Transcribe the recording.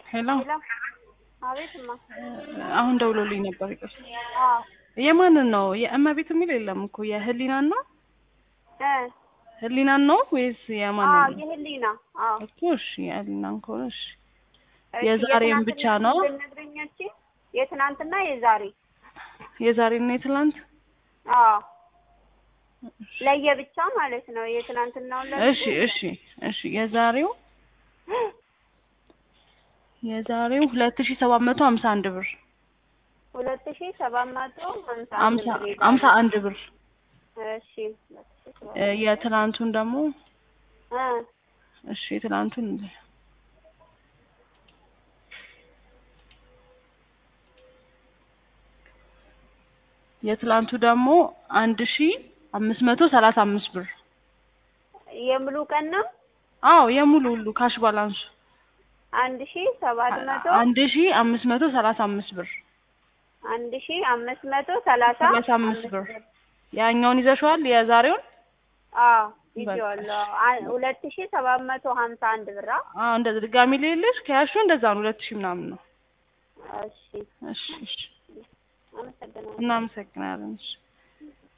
ሄሎ ሄሎ አቤትማ አሁን ደውሎልኝ ነበር ይቅር አዎ የማንን ነው የእመቤት የሚል የለም እኮ የህሊናን ነው ህሊናን ነው ወይስ የማንን ነው የህሊና እኮ እሺ የህሊናን ከሆነ እሺ የዛሬን ብቻ ነው ልነግረኛችሁ የትናንትና የዛሬና የትናንት ለየብቻ ማለት ነው የትናንትናው እሺ የዛሬው 2751 ብር 2751 ብር እሺ የትናንቱን ደግሞ እሺ የትናንቱን የትናንቱ ደግሞ 1535 ብር የሙሉ ቀን ነው አዎ የሙሉ ሁሉ ካሽ ባላንስ 1535 ብር 1535 ብር ያኛውን ይዘሽዋል የዛሬውን ይዤዋለሁ 2751 ብር እንደዚህ ድጋሚ ሌለሽ ከያሹ እንደዛ ነው 2000 ምናምን ነው እሺ እናመሰግናለን